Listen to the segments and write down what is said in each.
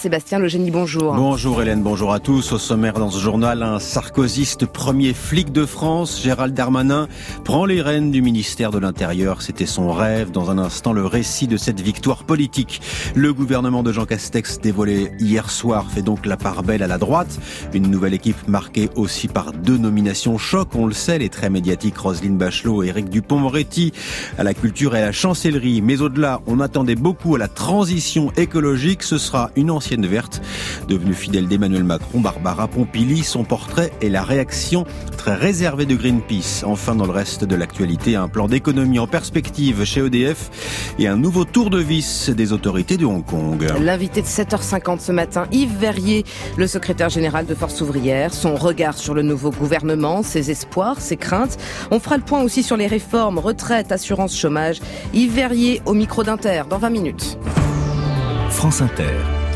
Sébastien Legénie, bonjour. Bonjour Hélène, bonjour à tous. Au sommaire dans ce journal, un sarkozyste premier flic de France, Gérald Darmanin, prend les rênes du ministère de l'Intérieur. C'était son rêve. Dans un instant, le récit de cette victoire politique. Le gouvernement de Jean Castex, dévoilé hier soir, fait donc la part belle à la droite. Une nouvelle équipe marquée aussi par 2 nominations choc. On le sait, les très médiatiques Roselyne Bachelot et Éric Dupond-Moretti à la culture et à la chancellerie. Mais au-delà, on attendait beaucoup à la transition écologique. Ce sera une ancienne verte, devenue fidèle d'Emmanuel Macron, Barbara Pompili. Son portrait et la réaction très réservée de Greenpeace. Enfin, dans le reste de l'actualité, un plan d'économie en perspective chez EDF et un nouveau tour de vis des autorités de Hong Kong. L'invité de 7h50 ce matin, Yves Verrier, le secrétaire général de Force ouvrière. Son regard sur le nouveau gouvernement, ses espoirs, ses craintes. On fera le point aussi sur les réformes, retraite, assurance chômage. Yves Verrier au micro d'Inter dans 20 minutes. France Inter.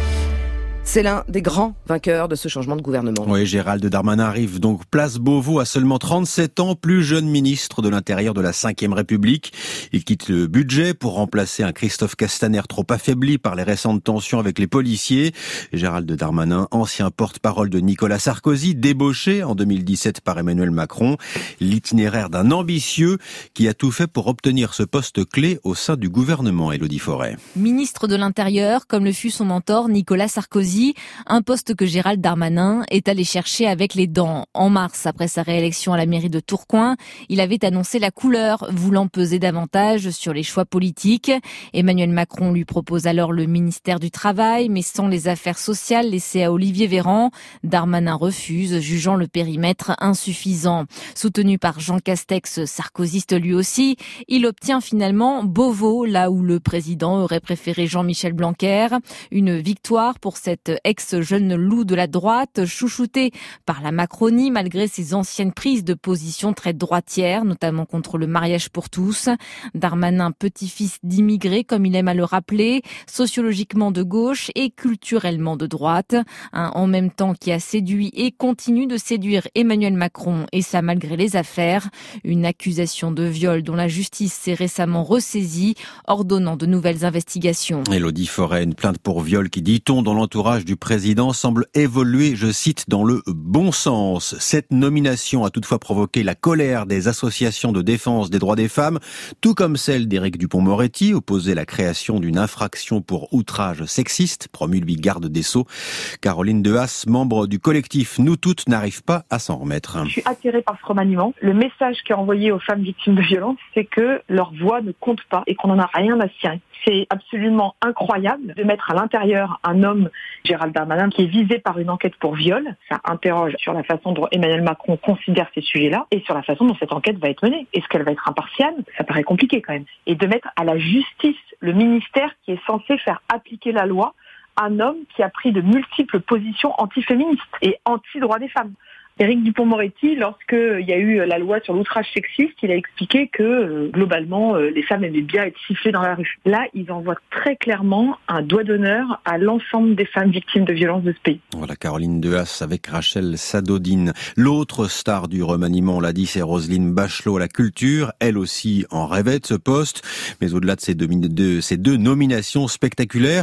C'est l'un des grands vainqueurs de ce changement de gouvernement. Oui, Gérald Darmanin arrive donc place Beauvau à seulement 37 ans, plus jeune ministre de l'Intérieur de la Ve République. Il quitte le budget pour remplacer un Christophe Castaner trop affaibli par les récentes tensions avec les policiers. Gérald Darmanin, ancien porte-parole de Nicolas Sarkozy, débauché en 2017 par Emmanuel Macron. L'itinéraire d'un ambitieux qui a tout fait pour obtenir ce poste clé au sein du gouvernement, Élodie Forêt. Ministre de l'Intérieur, comme le fut son mentor Nicolas Sarkozy, un poste que Gérald Darmanin est allé chercher avec les dents. En mars, après sa réélection à la mairie de Tourcoing, il avait annoncé la couleur, voulant peser davantage sur les choix politiques. Emmanuel Macron lui propose alors le ministère du Travail, mais sans les affaires sociales laissées à Olivier Véran. Darmanin refuse, jugeant le périmètre insuffisant. Soutenu par Jean Castex, sarkozyste lui aussi, il obtient finalement Beauvau, là où le président aurait préféré Jean-Michel Blanquer. Une victoire pour cette ex-jeune loup de la droite, chouchouté par la Macronie malgré ses anciennes prises de position très droitières, notamment contre le mariage pour tous. Darmanin, petit-fils d'immigrés, comme il aime à le rappeler, sociologiquement de gauche et culturellement de droite. En même temps qui a séduit et continue de séduire Emmanuel Macron, et ça malgré les affaires. Une accusation de viol dont la justice s'est récemment ressaisie, ordonnant de nouvelles investigations. Élodie Forêt, une plainte pour viol qui, dit-on, dans l'entourage du président semble évoluer, je cite, dans le bon sens. Cette nomination a toutefois provoqué la colère des associations de défense des droits des femmes, tout comme celle d'Éric Dupond-Moretti, opposé à la création d'une infraction pour outrage sexiste, promu lui garde des Sceaux. Caroline Dehaas, membre du collectif Nous Toutes, n'arrive pas à s'en remettre. Je suis attirée par ce remaniement. Le message qui est envoyé aux femmes victimes de violences, c'est que leur voix ne compte pas et qu'on n'en a rien à cirer. C'est absolument incroyable de mettre à l'intérieur un homme, Gérald Darmanin, qui est visé par une enquête pour viol. Ça interroge sur la façon dont Emmanuel Macron considère ces sujets-là et sur la façon dont cette enquête va être menée. Est-ce qu'elle va être impartiale ? Ça paraît compliqué quand même. Et de mettre à la justice le ministère qui est censé faire appliquer la loi, un homme qui a pris de multiples positions antiféministes et anti-droits des femmes. Éric Dupond-Moretti, lorsqu'il y a eu la loi sur l'outrage sexiste, il a expliqué que globalement les femmes aimaient bien être sifflées dans la rue. Là, ils envoient très clairement un doigt d'honneur à l'ensemble des femmes victimes de violences de ce pays. Voilà Caroline Dehaas avec Rachel Sadodine. L'autre star du remaniement, on l'a dit, c'est Roselyne Bachelot à la culture. Elle aussi en rêvait de ce poste. Mais au-delà de ces deux nominations spectaculaires,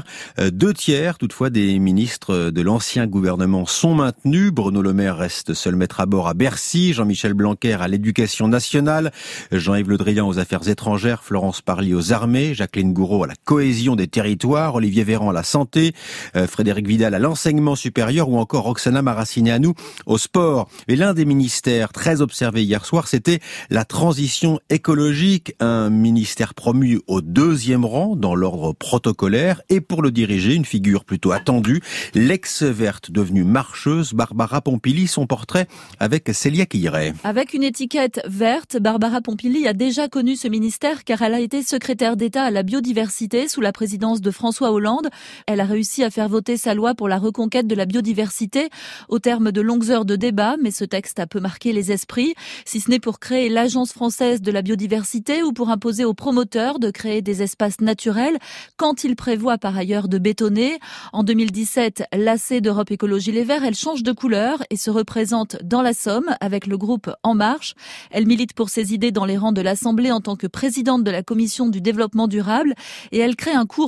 2/3 toutefois des ministres de l'ancien gouvernement sont maintenus. Bruno Le Maire reste seul maître à bord à Bercy, Jean-Michel Blanquer à l'Éducation nationale, Jean-Yves Le Drian aux Affaires étrangères, Florence Parly aux Armées, Jacqueline Gouraud à la cohésion des territoires, Olivier Véran à la santé, Frédéric Vidal à l'enseignement supérieur ou encore Roxana Maracineanu au sport. Et l'un des ministères très observés hier soir, c'était la transition écologique, un ministère promu au 2e rang dans l'ordre protocolaire et pour le diriger, une figure plutôt attendue, l'ex-verte devenue marcheuse, Barbara Pompili, son portrait avec Célia Quilleret. Avec une étiquette verte, Barbara Pompili a déjà connu ce ministère car elle a été secrétaire d'État à la biodiversité sous la présidence de François Hollande. Elle a réussi à faire voter sa loi pour la reconquête de la biodiversité au terme de longues heures de débat, mais ce texte a peu marqué les esprits, si ce n'est pour créer l'Agence française de la biodiversité ou pour imposer aux promoteurs de créer des espaces naturels quand ils prévoient par ailleurs de bétonner. En 2017, lassée d'Europe Écologie Les Verts, elle change de couleur et se représente dans la Somme avec le groupe En Marche. Elle milite pour ses idées dans les rangs de l'Assemblée en tant que présidente de la Commission du développement durable et elle crée un courant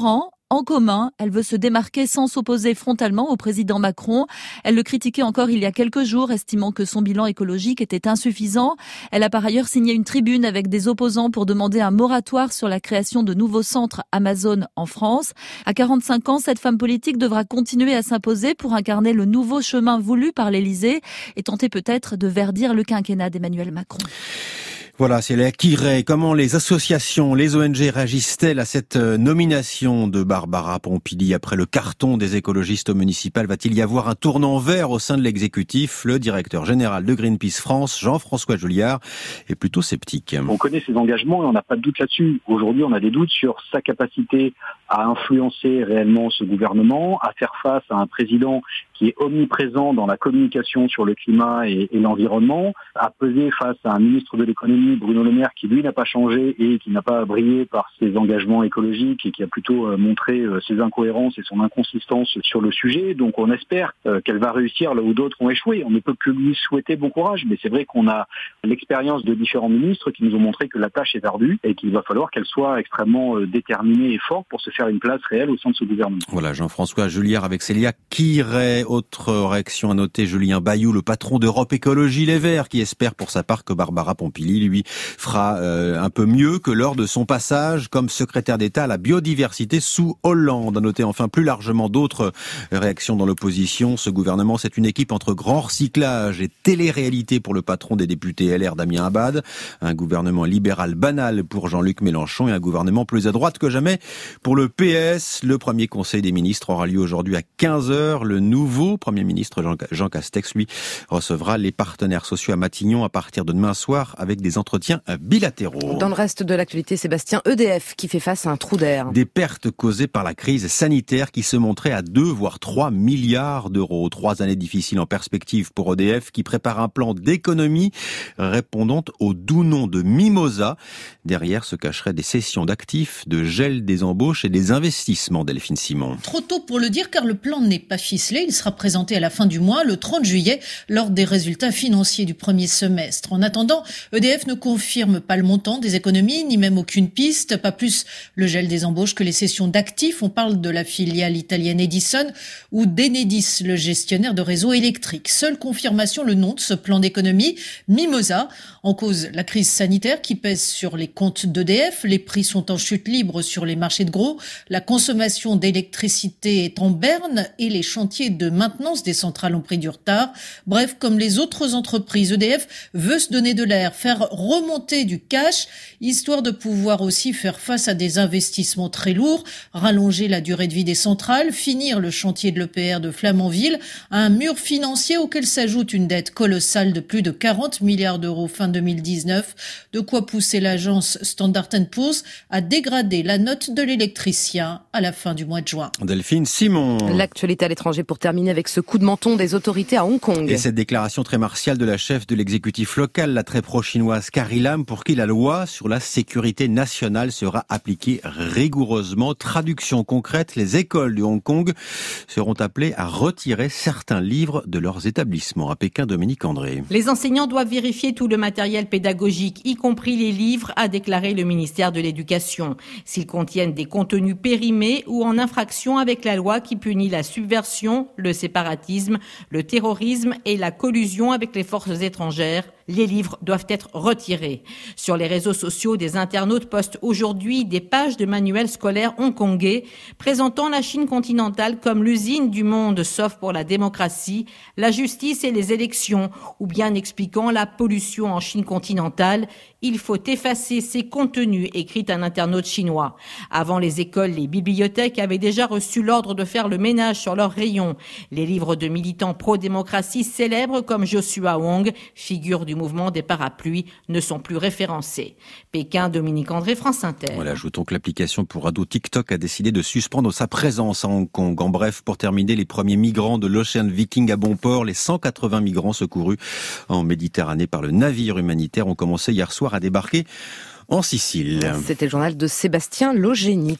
en commun. Elle veut se démarquer sans s'opposer frontalement au président Macron. Elle le critiquait encore il y a quelques jours, estimant que son bilan écologique était insuffisant. Elle a par ailleurs signé une tribune avec des opposants pour demander un moratoire sur la création de nouveaux centres Amazon en France. À 45 ans, cette femme politique devra continuer à s'imposer pour incarner le nouveau chemin voulu par l'Élysée et tenter peut-être de verdir le quinquennat d'Emmanuel Macron. Voilà, c'est la Kirey. Comment les associations, les ONG réagissent-elles à cette nomination de Barbara Pompili après le carton des écologistes au municipal? Va-t-il y avoir un tournant vert au sein de l'exécutif? Le directeur général de Greenpeace France, Jean-François Julliard, est plutôt sceptique. On connaît ses engagements et on n'a pas de doute là-dessus. Aujourd'hui, on a des doutes sur sa capacité à influencer réellement ce gouvernement, à faire face à un président qui est omniprésent dans la communication sur le climat et l'environnement, à peser face à un ministre de l'économie, Bruno Le Maire, qui lui n'a pas changé et qui n'a pas brillé par ses engagements écologiques et qui a plutôt montré ses incohérences et son inconsistance sur le sujet. Donc on espère qu'elle va réussir là où d'autres ont échoué. On ne peut que lui souhaiter bon courage, mais c'est vrai qu'on a l'expérience de différents ministres qui nous ont montré que la tâche est ardue et qu'il va falloir qu'elle soit extrêmement déterminée et forte pour se faire une place réelle au sein de ce gouvernement. Voilà, Jean-François Julliard avec Célia Kirey. Autre réaction à noter, Julien Bayou, le patron d'Europe Écologie Les Verts, qui espère pour sa part que Barbara Pompili, lui, fera un peu mieux que lors de son passage comme secrétaire d'État à la biodiversité sous Hollande. À noter enfin plus largement d'autres réactions dans l'opposition. Ce gouvernement, c'est une équipe entre grand recyclage et télé-réalité pour le patron des députés LR, Damien Abad. Un gouvernement libéral banal pour Jean-Luc Mélenchon et un gouvernement plus à droite que jamais pour le PS. Le premier conseil des ministres aura lieu aujourd'hui à 15h. Le nouveau Premier ministre Jean Castex, lui, recevra les partenaires sociaux à Matignon à partir de demain soir avec des entretiens bilatéraux. Dans le reste de l'actualité, Sébastien, EDF qui fait face à un trou d'air. Des pertes causées par la crise sanitaire qui se montrait à 2 voire 3 milliards d'euros. 3 années difficiles en perspective pour EDF qui prépare un plan d'économie répondant au doux nom de Mimosa. Derrière se cacheraient des cessions d'actifs, de gel des embauches et des investissements, Delphine Simon. Trop tôt pour le dire car le plan n'est pas ficelé. Il sera présenté à la fin du mois, le 30 juillet, lors des résultats financiers du premier semestre. En attendant, EDF ne confirme pas le montant des économies, ni même aucune piste, pas plus le gel des embauches que les cessions d'actifs. On parle de la filiale italienne Edison ou d'Enedis, le gestionnaire de réseaux électriques. Seule confirmation, le nom de ce plan d'économie, Mimosa. En cause, la crise sanitaire qui pèse sur les comptes d'EDF. Les prix sont en chute libre sur les marchés de gros. La consommation d'électricité est en berne et les chantiers de maintenance des centrales ont pris du retard. Bref, comme les autres entreprises, EDF veut se donner de l'air, faire remonter du cash, histoire de pouvoir aussi faire face à des investissements très lourds, rallonger la durée de vie des centrales, finir le chantier de l'EPR de Flamanville, un mur financier auquel s'ajoute une dette colossale de plus de 40 milliards d'euros fin 2019, de quoi pousser l'agence Standard & Poor's à dégrader la note de l'électricien à la fin du mois de juin. Delphine Simon. L'actualité à l'étranger pour terminer avec ce coup de menton des autorités à Hong Kong. Et cette déclaration très martiale de la chef de l'exécutif local, la très pro-chinoise Carrie Lam, pour qui la loi sur la sécurité nationale sera appliquée rigoureusement. Traduction concrète, les écoles de Hong Kong seront appelées à retirer certains livres de leurs établissements. À Pékin, Dominique André. Les enseignants doivent vérifier tout le matériel pédagogique, y compris les livres, a déclaré le ministère de l'Éducation. S'ils contiennent des contenus périmés ou en infraction avec la loi qui punit la subversion, le séparatisme, le terrorisme et la collusion avec les forces étrangères, les livres doivent être retirés. Sur les réseaux sociaux, des internautes postent aujourd'hui des pages de manuels scolaires hongkongais présentant la Chine continentale comme l'usine du monde sauf pour la démocratie, la justice et les élections, ou bien expliquant la pollution en Chine continentale. Il faut effacer ces contenus, écrit un internaute chinois. Avant les écoles, les bibliothèques avaient déjà reçu l'ordre de faire le ménage sur leurs rayons. Les livres de militants pro-démocratie célèbres comme Joshua Wong, figure du mouvement des parapluies, ne sont plus référencés. Pékin, Dominique André, France Inter. Voilà, ajoutons que l'application pour ados TikTok a décidé de suspendre sa présence à Hong Kong. En bref, pour terminer, les premiers migrants de l'Ocean Viking à bon port, les 180 migrants secourus en Méditerranée par le navire humanitaire ont commencé hier soir à débarquer en Sicile. C'était le journal de Sébastien Logénie.